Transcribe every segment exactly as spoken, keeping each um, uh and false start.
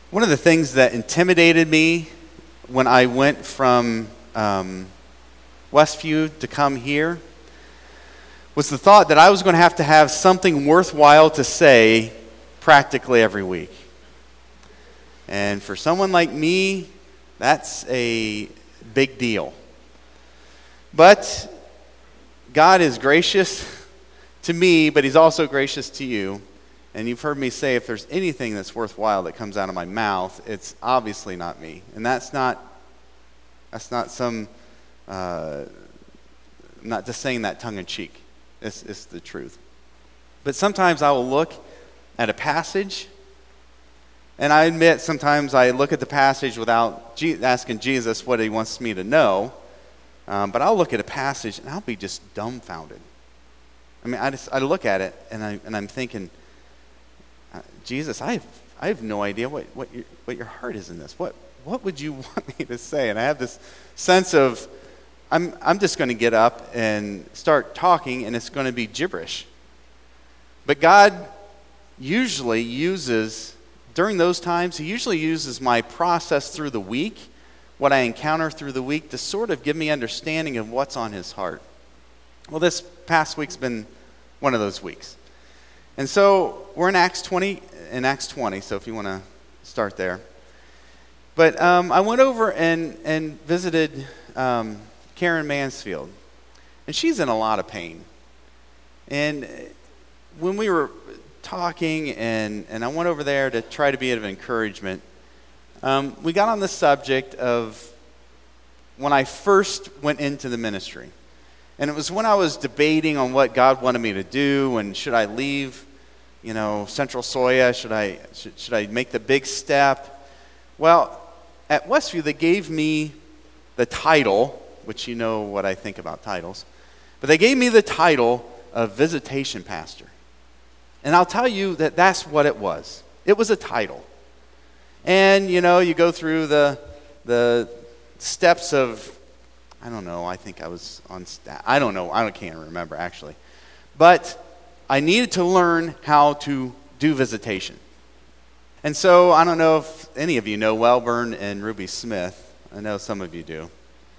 One of the things that intimidated me when I went from um, Westview to come here was the thought that I was going to have to have something worthwhile to say practically every week. And for someone like me, that's a big deal. But God is gracious to me, but he's also gracious to you. And you've heard me say if there's anything that's worthwhile that comes out of my mouth, it's obviously not me. And that's not that's not some, uh, I'm not just saying that tongue in cheek. It's, it's the truth. But sometimes I will look at a passage, and I admit sometimes I look at the passage without Je- asking Jesus what he wants me to know. Um, but I'll look at a passage and I'll be just dumbfounded. I mean, I just I look at it and I and I'm thinking, uh, Jesus, I have I have no idea what what your, what your heart is in this. What what would you want me to say? And I have this sense of I'm I'm just going to get up and start talking, and it's going to be gibberish. But God usually uses during those times. He usually uses my process through the week, what I encounter through the week, to sort of give me understanding of what's on his heart. Well, this past week's been one of those weeks. And so we're in Acts twenty, in Acts twenty, so if you want to start there. But um, I went over and, and visited um, Karen Mansfield, and she's in a lot of pain. And when we were talking, and, and I went over there to try to be of encouragement, Um, we got on the subject of when I first went into the ministry. And it was when I was debating on what God wanted me to do, and should I leave, you know, Central Soya? Should I should, should I make the big step? Well, at Westview, they gave me the title, which you know what I think about titles, but they gave me the title of visitation pastor. And I'll tell you that that's what it was. It was a title. And, you know, you go through the the steps of, I don't know, I think I was on staff. I don't know. I can't remember, actually. But I needed to learn how to do visitation. And so I don't know if any of you know Welburn and Ruby Smith. I know some of you do.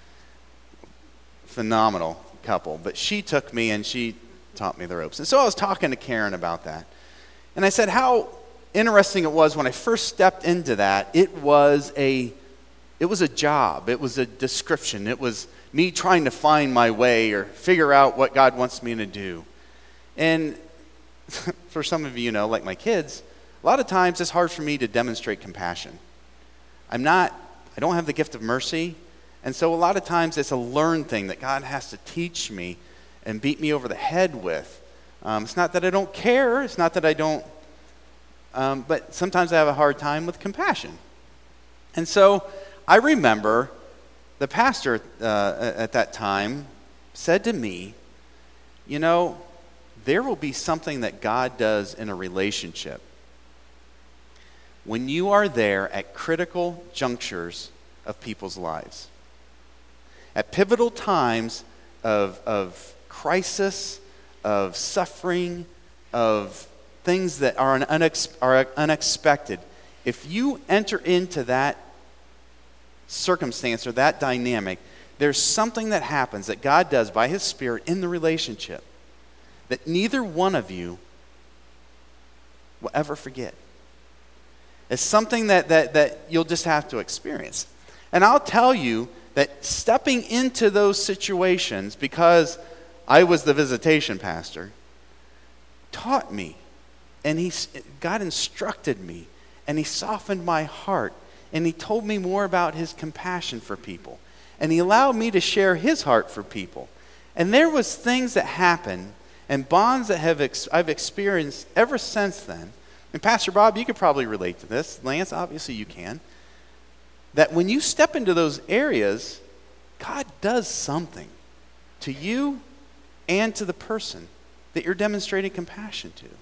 Phenomenal couple. But she took me and she taught me the ropes. And so I was talking to Karen about that. And I said, how interesting it was when I first stepped into that. It was a it was a job. It was a description. It was me trying to find my way or figure out what God wants me to do. And for some of you, you know, like my kids, a lot of times it's hard for me to demonstrate compassion. I'm not I don't have the gift of mercy, and so a lot of times it's a learned thing that God has to teach me and beat me over the head with. Um, it's not that I don't care. It's not that I don't Um, but sometimes I have a hard time with compassion. And so I remember the pastor uh, at that time said to me, you know, there will be something that God does in a relationship when you are there at critical junctures of people's lives. At pivotal times of, of crisis, of suffering, of things that are, an unex- are unexpected. If you enter into that circumstance or that dynamic, there's something that happens that God does by his Spirit in the relationship that neither one of you will ever forget. It's something that, that, that you'll just have to experience. And I'll tell you that stepping into those situations, because I was the visitation pastor, taught me. And he, God instructed me, and he softened my heart, and he told me more about his compassion for people. And he allowed me to share his heart for people. And there was things that happened and bonds that have ex- I've experienced ever since then. And Pastor Bob, you could probably relate to this. Lance, obviously you can. That when you step into those areas, God does something to you and to the person that you're demonstrating compassion to.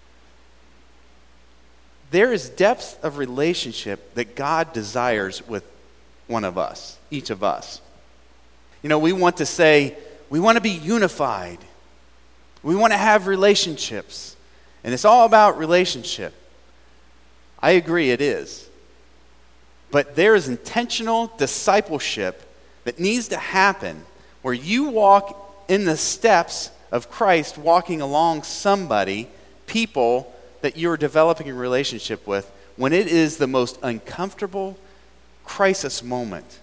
There is depth of relationship that God desires with one of us, each of us. You know, we want to say, we want to be unified. We want to have relationships. And it's all about relationship. I agree, it is. But there is intentional discipleship that needs to happen where you walk in the steps of Christ, walking along somebody, people that you're developing a relationship with, when it is the most uncomfortable crisis moment.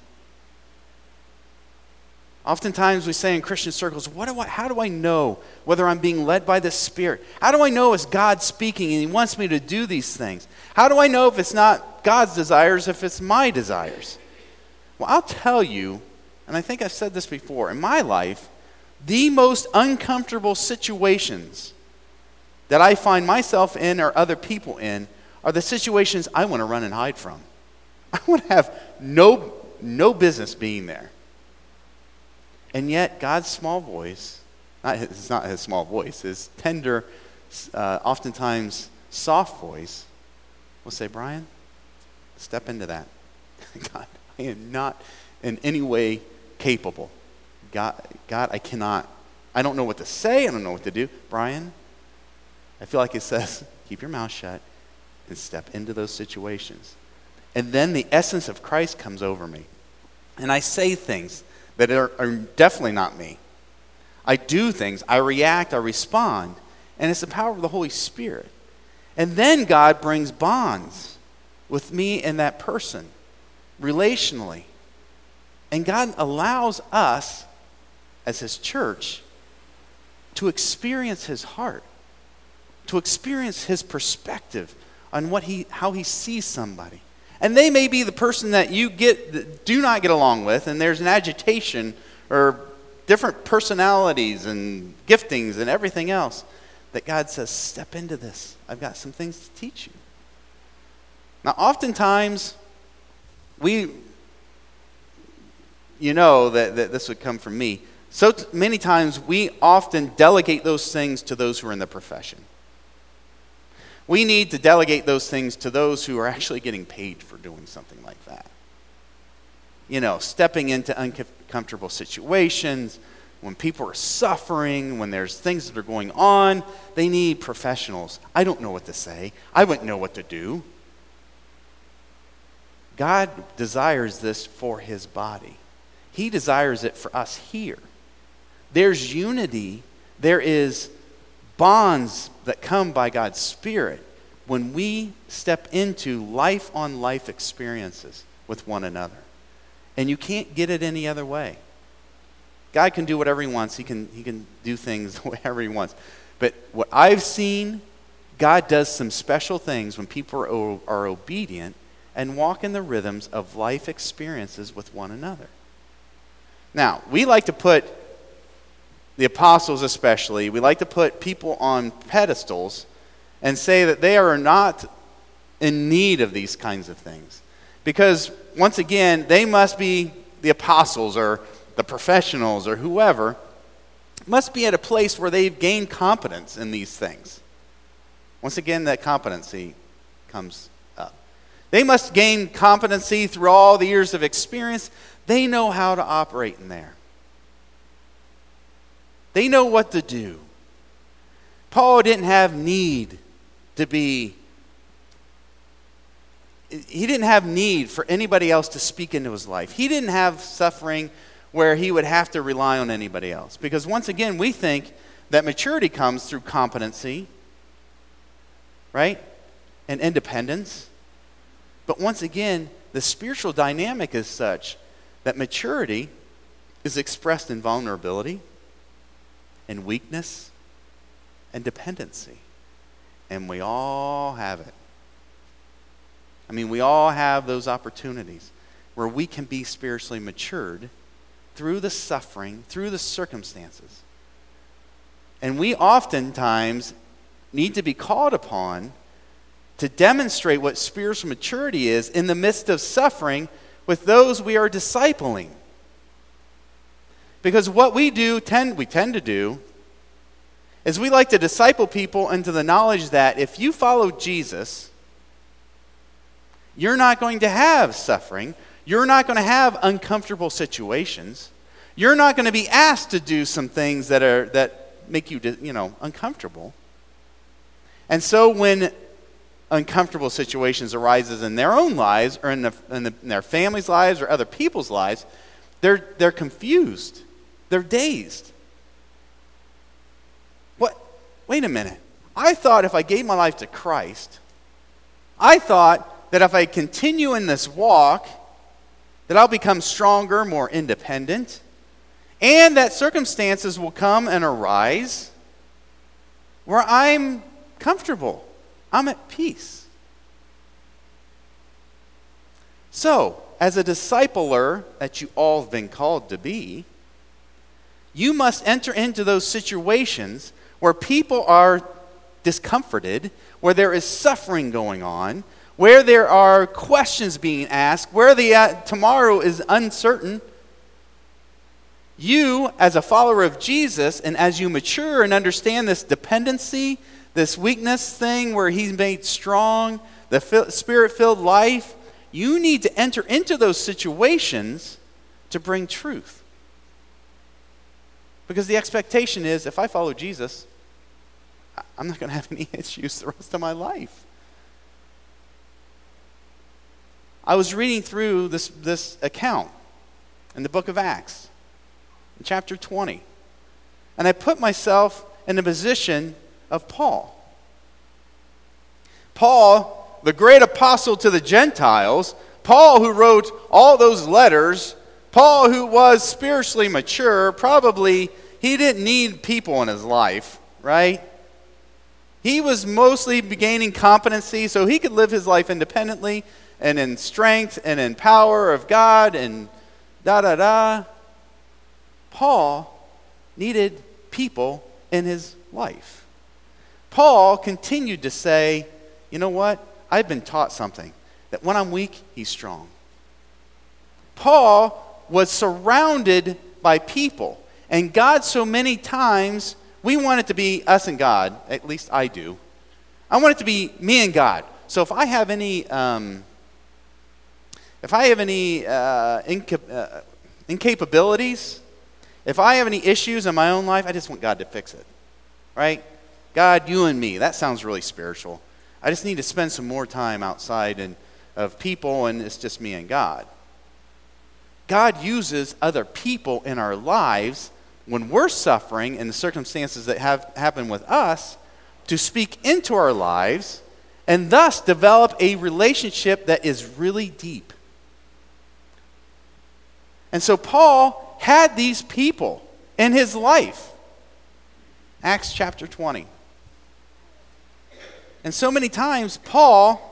Oftentimes we say in Christian circles, what do I, how do I know whether I'm being led by the Spirit? How do I know it's God speaking and He wants me to do these things? How do I know if it's not God's desires, if it's my desires? Well, I'll tell you, and I think I've said this before, in my life, the most uncomfortable situations that I find myself in or other people in are the situations I want to run and hide from. I want to have no, no business being there. And yet, God's small voice, not his, it's not his small voice, his tender, uh, oftentimes soft voice, will say, Brian, step into that. God, I am not in any way capable. God, God, I cannot. I don't know what to say. I don't know what to do. Brian, I feel like it says, keep your mouth shut and step into those situations. And then the essence of Christ comes over me. And I say things that are, are definitely not me. I do things, I react, I respond, and it's the power of the Holy Spirit. And then God brings bonds with me and that person, relationally. And God allows us, as His church, to experience His heart, to experience His perspective on what He, how He sees somebody. And they may be the person that you get that do not get along with, and there's an agitation or different personalities and giftings and everything else, that God says, step into this. I've got some things to teach you. Now, oftentimes, we, you know that, that this would come from me. So t- many times, we often delegate those things to those who are in the profession. We need to delegate those things to those who are actually getting paid for doing something like that. You know, stepping into uncomfortable situations, when people are suffering, when there's things that are going on, they need professionals. I don't know what to say. I wouldn't know what to do. God desires this for His body. He desires it for us here. There's unity. There is bonds that come by God's Spirit when we step into life-on-life experiences with one another. And you can't get it any other way. God can do whatever He wants. He can, he can do things whatever He wants. But what I've seen, God does some special things when people are, are obedient and walk in the rhythms of life experiences with one another. Now, we like to put the apostles especially, we like to put people on pedestals and say that they are not in need of these kinds of things. Because, once again, they must be the apostles or the professionals or whoever, must be at a place where they've gained competence in these things. Once again, that competency comes up. They must gain competency through all the years of experience. They know how to operate in there. They know what to do. Paul didn't have need to be, he didn't have need for anybody else to speak into his life. He didn't have suffering where he would have to rely on anybody else. Because once again, we think that maturity comes through competency, right? And independence. But once again, the spiritual dynamic is such that maturity is expressed in vulnerability, and weakness, and dependency. And we all have it. I mean, we all have those opportunities where we can be spiritually matured through the suffering, through the circumstances. And we oftentimes need to be called upon to demonstrate what spiritual maturity is in the midst of suffering with those we are discipling. Because what we do, tend we tend to do, is we like to disciple people into the knowledge that if you follow Jesus, you're not going to have suffering. You're not going to have uncomfortable situations. You're not going to be asked to do some things that are that make you, you know, uncomfortable. And so when uncomfortable situations arises in their own lives or in, the, in, the, in their families' lives or other people's lives, they're, they're confused. They're dazed. What? Wait a minute. I thought if I gave my life to Christ, I thought that if I continue in this walk, that I'll become stronger, more independent, and that circumstances will come and arise where I'm comfortable. I'm at peace. So, as a discipler that you all have been called to be, you must enter into those situations where people are discomforted, where there is suffering going on, where there are questions being asked, where the uh, tomorrow is uncertain. You, as a follower of Jesus, and as you mature and understand this dependency, this weakness thing where he's made strong, the Spirit-filled life, you need to enter into those situations to bring truth. Because the expectation is, if I follow Jesus, I'm not going to have any issues the rest of my life. I was reading through this, this account in the book of Acts, in chapter twenty, and I put myself in the position of Paul. Paul, the great apostle to the Gentiles, Paul who wrote all those letters, Paul who was spiritually mature, probably he didn't need people in his life, right? He was mostly gaining competency so he could live his life independently and in strength and in power of God and da-da-da. Paul needed people in his life. Paul continued to say, you know what? I've been taught something, that when I'm weak, he's strong. Paul was surrounded by people, and God so many times, we want it to be us and God, at least I do. I want it to be me and God. So if I have any, um, if I have any uh, inca- uh, incapabilities, if I have any issues in my own life, I just want God to fix it, right? God, you and me. That sounds really spiritual. I just need to spend some more time outside and of people, and it's just me and God. God uses other people in our lives when we're suffering and the circumstances that have happened with us to speak into our lives and thus develop a relationship that is really deep. And so Paul had these people in his life. Acts chapter twenty. And so many times Paul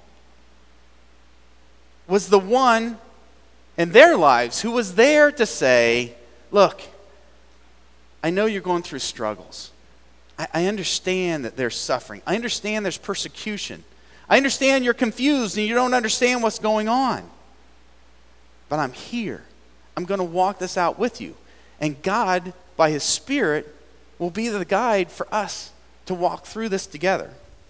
was the one in their lives who was there to say, look, I know you're going through struggles. I, I understand that there's suffering. I understand there's persecution. I understand you're confused and you don't understand what's going on. But I'm here. I'm going to walk this out with you. And God, by His Spirit, will be the guide for us to walk through this together.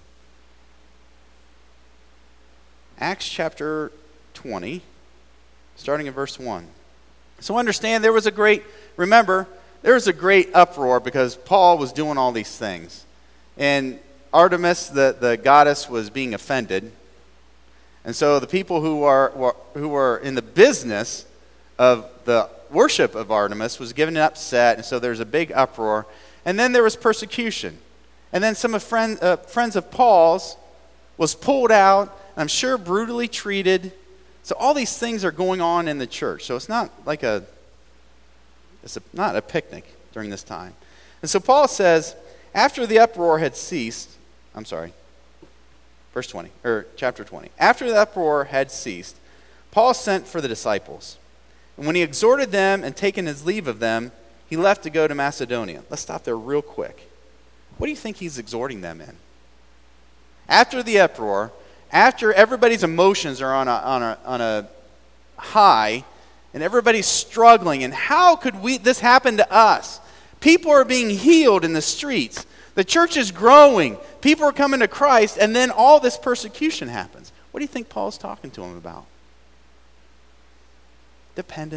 Acts chapter twenty, starting in verse one. So understand there was a great, remember, there was a great uproar because Paul was doing all these things. And Artemis, the, the goddess, was being offended. And so the people who are who were in the business of the worship of Artemis was getting upset, and so there was a big uproar. And then there was persecution. And then some of friend, uh, friends of Paul's was pulled out, I'm sure brutally treated. So all these things are going on in the church. So it's not like a, it's a, not a picnic during this time. And so Paul says, after the uproar had ceased, I'm sorry, verse twenty, or chapter twenty. After the uproar had ceased, Paul sent for the disciples. And when he exhorted them and taken his leave of them, he left to go to Macedonia. Let's stop there real quick. What do you think he's exhorting them in? After the uproar, after everybody's emotions are on a, on a, on a high, and everybody's struggling, and how could we this happen to us? People are being healed in the streets. The church is growing. People are coming to Christ, and then all this persecution happens. What do you think Paul's talking to them about?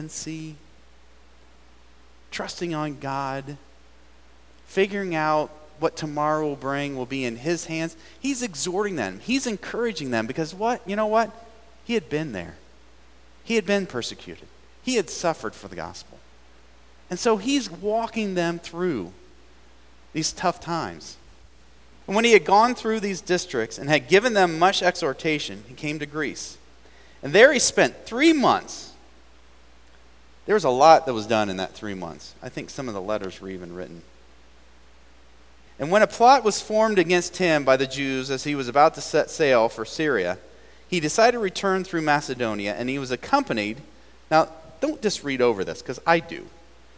Dependency, trusting on God, figuring out what tomorrow will bring will be in his hands. He's exhorting them. He's encouraging them because what? You know what? He had been there. He had been persecuted. He had suffered for the gospel. And so he's walking them through these tough times. And when he had gone through these districts and had given them much exhortation, he came to Greece. And there he spent three months. There was a lot that was done in that three months. I think some of the letters were even written. And when a plot was formed against him by the Jews as he was about to set sail for Syria, he decided to return through Macedonia, and he was accompanied. Now, don't just read over this, because I do.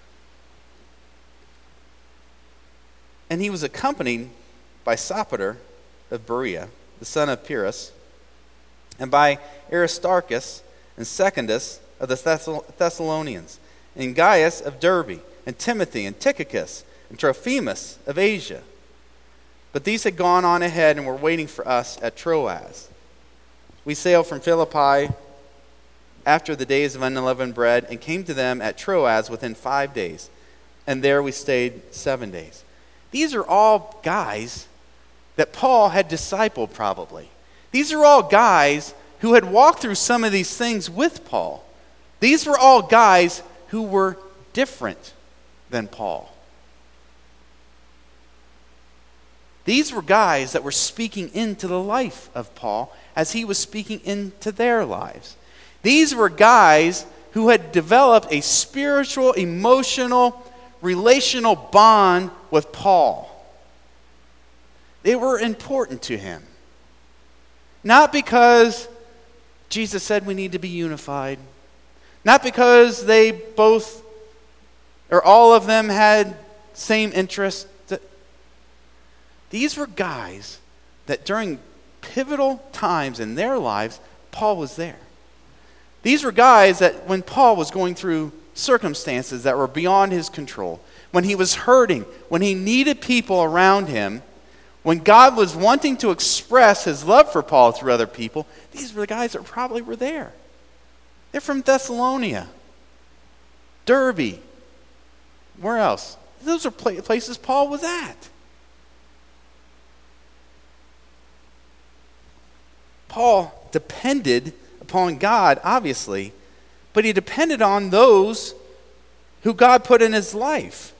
And he was accompanied by Sopater of Berea, the son of Pyrrhus, and by Aristarchus and Secundus of the Thessal- Thessalonians, and Gaius of Derbe, and Timothy, and Tychicus, and Trophimus of Asia. But these had gone on ahead and were waiting for us at Troas. We sailed from Philippi after the days of unleavened bread and came to them at Troas within five days. And there we stayed seven days. These are all guys that Paul had discipled probably. These are all guys who had walked through some of these things with Paul. These were all guys who were different than Paul. These were guys that were speaking into the life of Paul as he was speaking into their lives. These were guys who had developed a spiritual, emotional, relational bond with Paul. They were important to him. Not because Jesus said we need to be unified. Not because they both, or all of them had same interests. These were guys that during pivotal times in their lives, Paul was there. These were guys that when Paul was going through circumstances that were beyond his control, when he was hurting, when he needed people around him, when God was wanting to express his love for Paul through other people, these were the guys that probably were there. They're from Thessalonica, Derbe. Where else? Those are places Paul was at. Paul depended upon God, obviously, but he depended on those who God put in his life.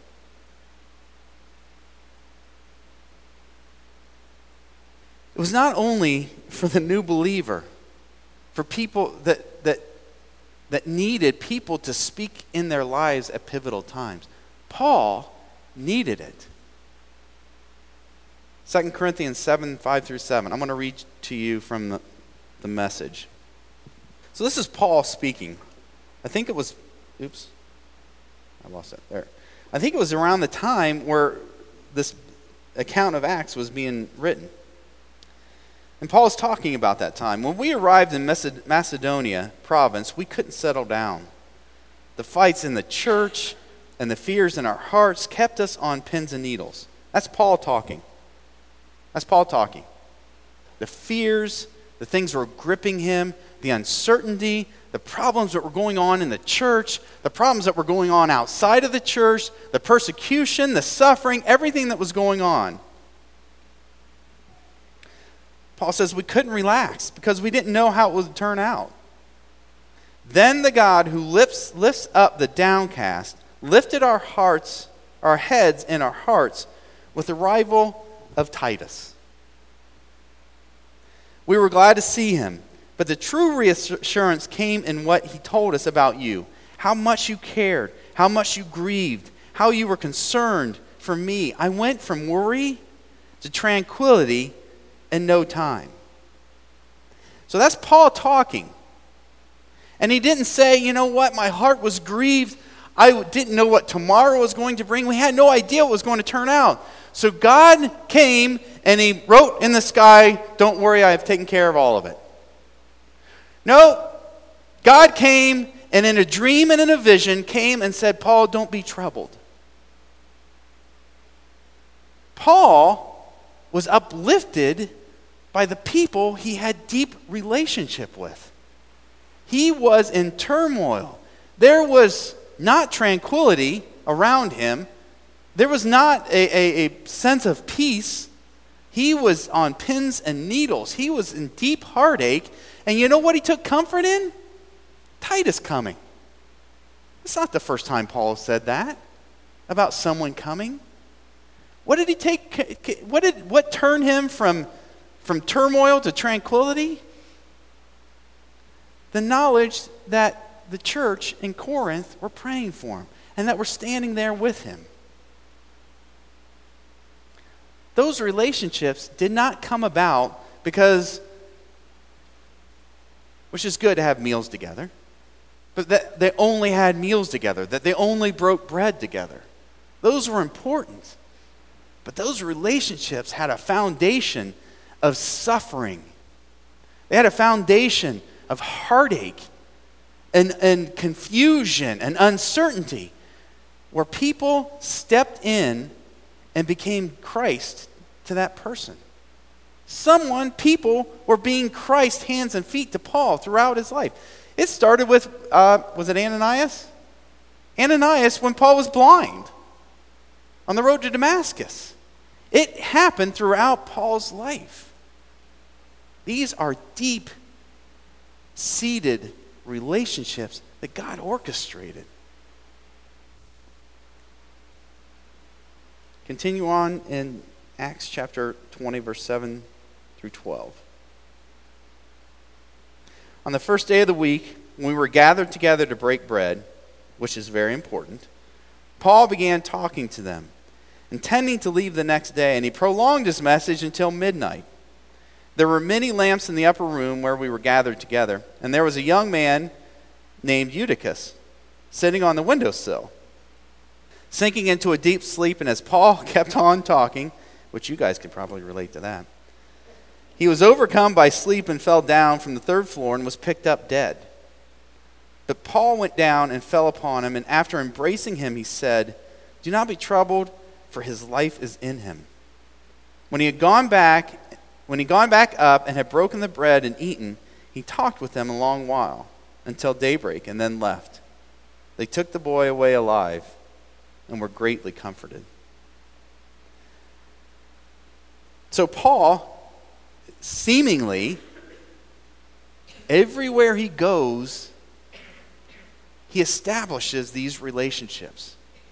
It was not only for the new believer, for people that that that needed people to speak in their lives at pivotal times. Paul needed it. Second Corinthians seven, five through seven. I'm going to read to you from the, the Message. So this is Paul speaking. I think it was, oops, I lost it there. I think it was around the time where this account of Acts was being written. And Paul's talking about that time. When we arrived in Macedonia province, we couldn't settle down. The fights in the church and the fears in our hearts kept us on pins and needles. That's Paul talking. That's Paul talking. The fears, the things were gripping him, the uncertainty, the problems that were going on in the church, the problems that were going on outside of the church, the persecution, the suffering, everything that was going on. Paul says we couldn't relax because we didn't know how it would turn out. Then the God who lifts, lifts up the downcast lifted our hearts, our heads and our hearts with the arrival of Titus. We were glad to see him, but the true reassurance came in what he told us about you, how much you cared, how much you grieved, how you were concerned for me. I went from worry to tranquility in no time. So that's Paul talking. And he didn't say, you know what, my heart was grieved. I didn't know what tomorrow was going to bring. We had no idea what was going to turn out. So God came and he wrote in the sky, don't worry, I have taken care of all of it. No, God came and in a dream and in a vision came and said, Paul, don't be troubled. Paul was uplifted by the people he had deep relationship with. He was in turmoil. There was not tranquility around him. There was not a, a, a sense of peace. He was on pins and needles. He was in deep heartache. And you know what he took comfort in? Titus coming. It's not the first time Paul said that about someone coming. What did he take? What did what turned him from, from turmoil to tranquility? The knowledge that the church in Corinth were praying for him and that were standing there with him. Those relationships did not come about because, which is good to have meals together, but that they only had meals together, that they only broke bread together. Those were important. But those relationships had a foundation of suffering. They had a foundation of heartache and, and confusion and uncertainty, where people stepped in and became Christ to that person. Someone, people were being Christ hands and feet to Paul throughout his life. It started with, uh, was it Ananias? Ananias when Paul was blind on the road to Damascus. It happened throughout Paul's life. These are deep-seated relationships that God orchestrated. Continue on in Acts chapter twenty, verse seven through twelve. On the first day of the week, when we were gathered together to break bread, which is very important, Paul began talking to them, intending to leave the next day, and he prolonged his message until midnight. There were many lamps in the upper room where we were gathered together, and there was a young man named Eutychus sitting on the windowsill, sinking into a deep sleep. And as Paul kept on talking, which you guys could probably relate to that, he was overcome by sleep and fell down from the third floor and was picked up dead. But Paul went down and fell upon him, and after embracing him, he said, "Do not be troubled, for his life is in him." When he had gone back, when he gone back up and had broken the bread and eaten, he talked with them a long while, until daybreak, and then left. They took the boy away alive and were greatly comforted. So Paul, seemingly, everywhere he goes, he establishes these relationships.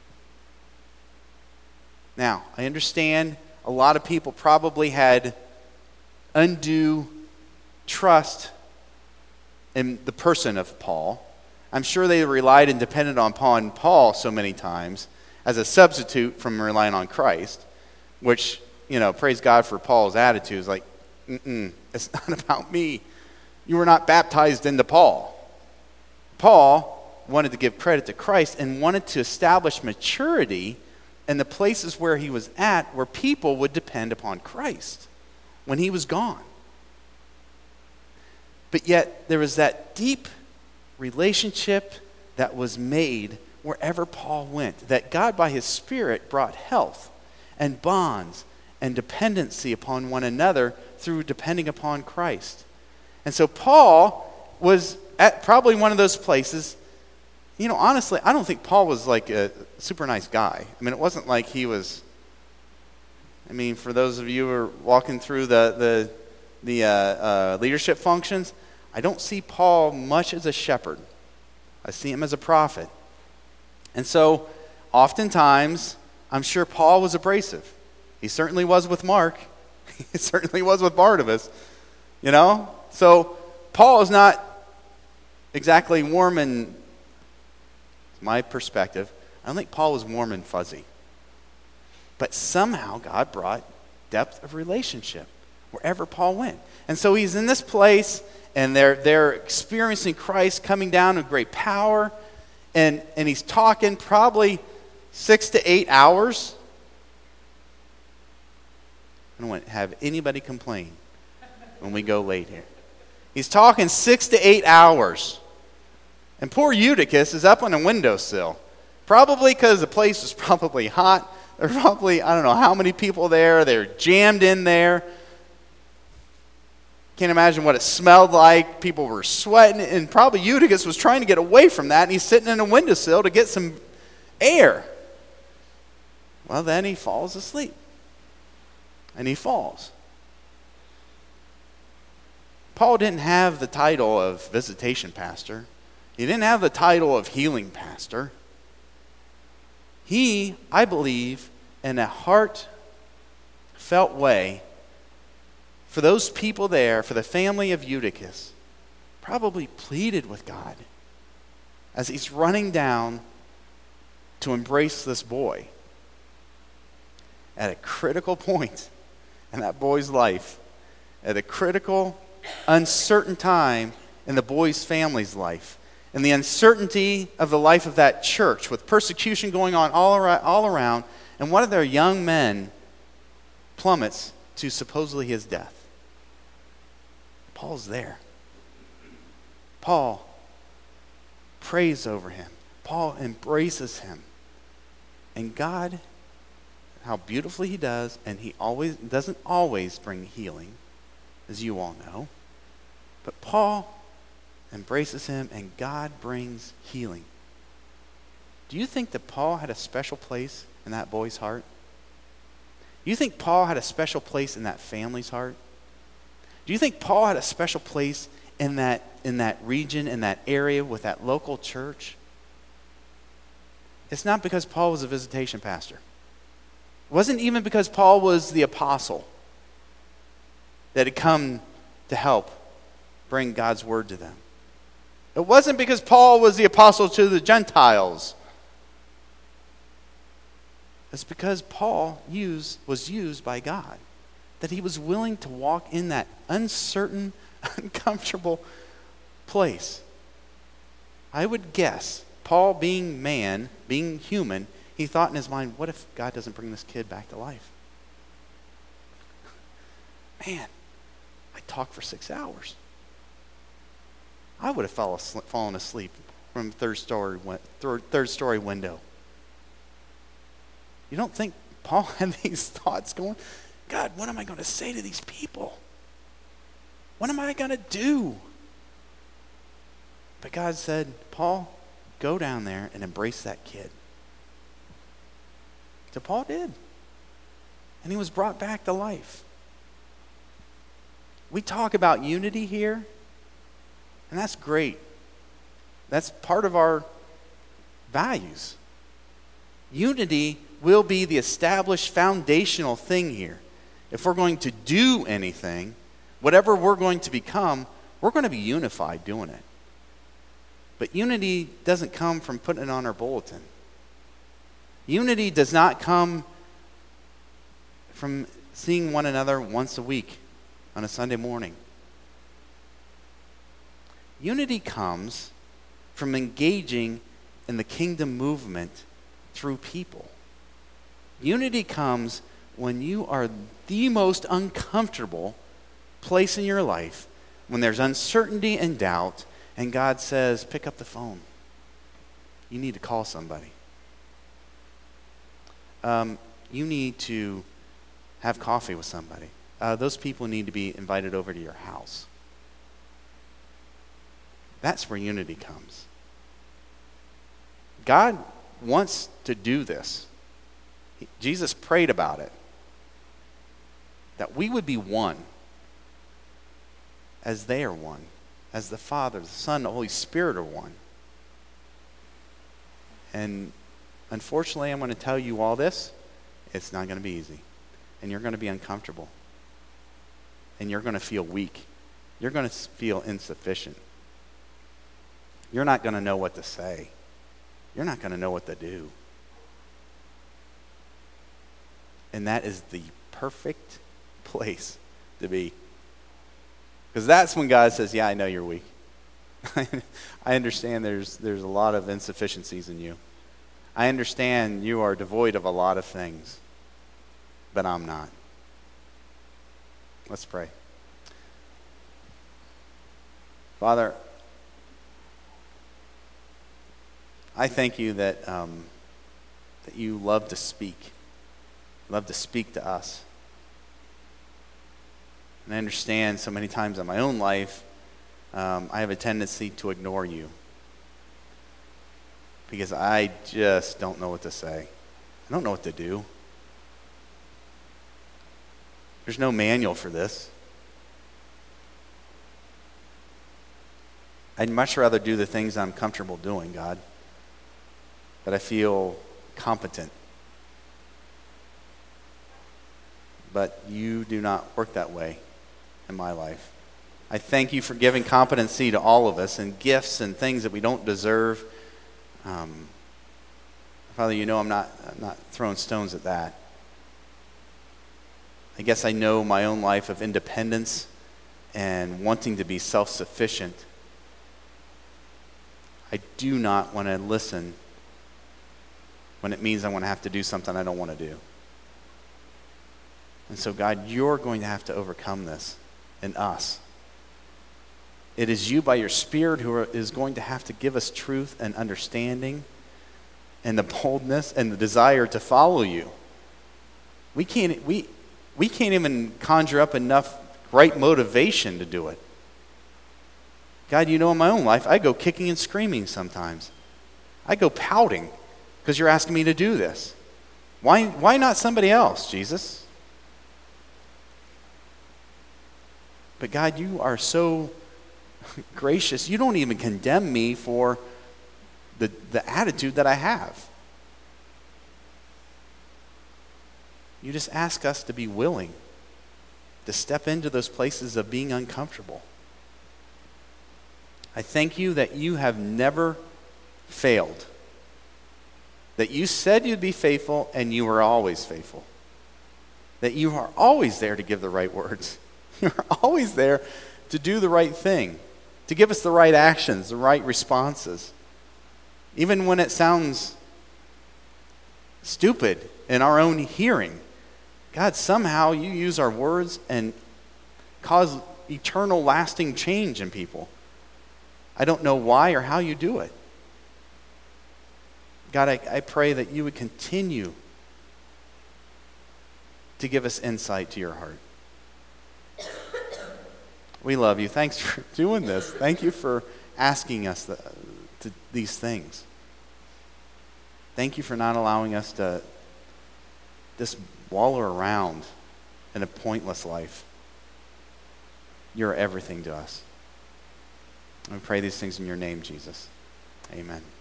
Now, I understand a lot of people probably had undue trust in the person of Paul. I'm sure they relied and depended upon Paul so many times as a substitute from relying on Christ, which, you know, praise God for Paul's attitude. It's like, mm-mm, it's not about me. You were not baptized into Paul. Paul wanted to give credit to Christ and wanted to establish maturity in the places where he was at, where people would depend upon Christ when he was gone. But yet there was that deep relationship that was made wherever Paul went, that God by his Spirit brought health and bonds and dependency upon one another through depending upon Christ. And so Paul was at probably one of those places. You know, honestly, I don't think Paul was like a super nice guy. I mean, it wasn't like he was, I mean, for those of you who are walking through the the, the uh, uh, leadership functions, I don't see Paul much as a shepherd. I see him as a prophet. And so, oftentimes, I'm sure Paul was abrasive. He certainly was with Mark. He certainly was with Barnabas. You know? So, Paul is not exactly warm and, my perspective, I don't think Paul was warm and fuzzy. But somehow God brought depth of relationship wherever Paul went. And so he's in this place, and they're they're experiencing Christ coming down with great power, and, and he's talking probably six to eight hours. I don't want to have anybody complain when we go late here. He's talking six to eight hours. And poor Eutychus is up on a windowsill, probably because the place was probably hot. There were probably, I don't know how many people there. They're jammed in there. Can't imagine what it smelled like. People were sweating, and probably Eutychus was trying to get away from that, and he's sitting in a windowsill to get some air. Well, then he falls asleep. And he falls. Paul didn't have the title of visitation pastor. He didn't have the title of healing pastor. He, I believe, in a heartfelt way, for those people there, for the family of Eutychus, probably pleaded with God as he's running down to embrace this boy. At a critical point in that boy's life, at a critical, uncertain time in the boy's family's life, in the uncertainty of the life of that church, with persecution going on all around, all around, and one of their young men plummets to supposedly his death. Paul's there. Paul prays over him. Paul embraces him. And God, how beautifully he does, and he always doesn't always bring healing, as you all know. But Paul embraces him, and God brings healing. Do you think that Paul had a special place in that boy's heart? Do you think Paul had a special place in that family's heart? Do you think Paul had a special place in that, in that region, in that area, with that local church? It's not because Paul was a visitation pastor. It wasn't even because Paul was the apostle that had come to help bring God's word to them. It wasn't because Paul was the apostle to the Gentiles. It's because Paul used, was used by God, that he was willing to walk in that uncertain, uncomfortable place. I would guess, Paul being man, being human, he thought in his mind, what if God doesn't bring this kid back to life? Man, I talked for six hours. I would have fall asleep, fallen asleep from third story, third story window. You don't think Paul had these thoughts going, God, what am I going to say to these people? What am I going to do? But God said, Paul, go down there and embrace that kid. So Paul did. And he was brought back to life. We talk about unity here, and that's great. That's part of our values. Unity will be the established foundational thing here. If we're going to do anything, whatever we're going to become, we're going to be unified doing it. But unity doesn't come from putting it on our bulletin. Unity does not come from seeing one another once a week on a Sunday morning. Unity comes from engaging in the kingdom movement through people. Unity comes when you are the most uncomfortable place in your life, when there's uncertainty and doubt, and God says, pick up the phone. You need to call somebody. Um, you need to have coffee with somebody. Uh, those people need to be invited over to your house. That's where unity comes. God wants to do this. He, Jesus prayed about it. That we would be one as they are one, as the Father, the Son, the Holy Spirit are one. And unfortunately, I'm going to tell you all this. It's not going to be easy. And you're going to be uncomfortable. And you're going to feel weak. You're going to feel insufficient. You're not going to know what to say. You're not going to know what to do. And that is the perfect place to be. Because that's when God says, yeah, I know you're weak. I understand there's there's a lot of insufficiencies in you. I understand you are devoid of a lot of things. But I'm not. Let's pray. Father, I thank you that um, that you love to speak. Love to speak to us. And I understand so many times in my own life, um, I have a tendency to ignore you. Because I just don't know what to say. I don't know what to do. There's no manual for this. I'd much rather do the things I'm comfortable doing, God, that I feel competent. But you do not work that way in my life. I thank you for giving competency to all of us and gifts and things that we don't deserve. Um, Father, you know I'm not, I'm not throwing stones at that. I guess I know my own life of independence and wanting to be self-sufficient. I do not want to listen when it means I'm going to have to do something I don't want to do. And so, God, you're going to have to overcome this in us. It is you by your Spirit who are, is going to have to give us truth and understanding and the boldness and the desire to follow you. We can't, we, we can't even conjure up enough right motivation to do it. God, you know in my own life, I go kicking and screaming sometimes. I go pouting because you're asking me to do this. Why, why not somebody else, Jesus? But God, you are so gracious. You don't even condemn me for the, the attitude that I have. You just ask us to be willing to step into those places of being uncomfortable. I thank you that you have never failed. That you said you'd be faithful and you are always faithful. That you are always there to give the right words. You're always there to do the right thing, to give us the right actions, the right responses. Even when it sounds stupid in our own hearing, God, somehow you use our words and cause eternal lasting change in people. I don't know why or how you do it. God, I, I pray that you would continue to give us insight to your heart. We love you. Thanks for doing this. Thank you for asking us the, to these things. Thank you for not allowing us to just wallow around in a pointless life. You're everything to us. We pray these things in your name, Jesus. Amen.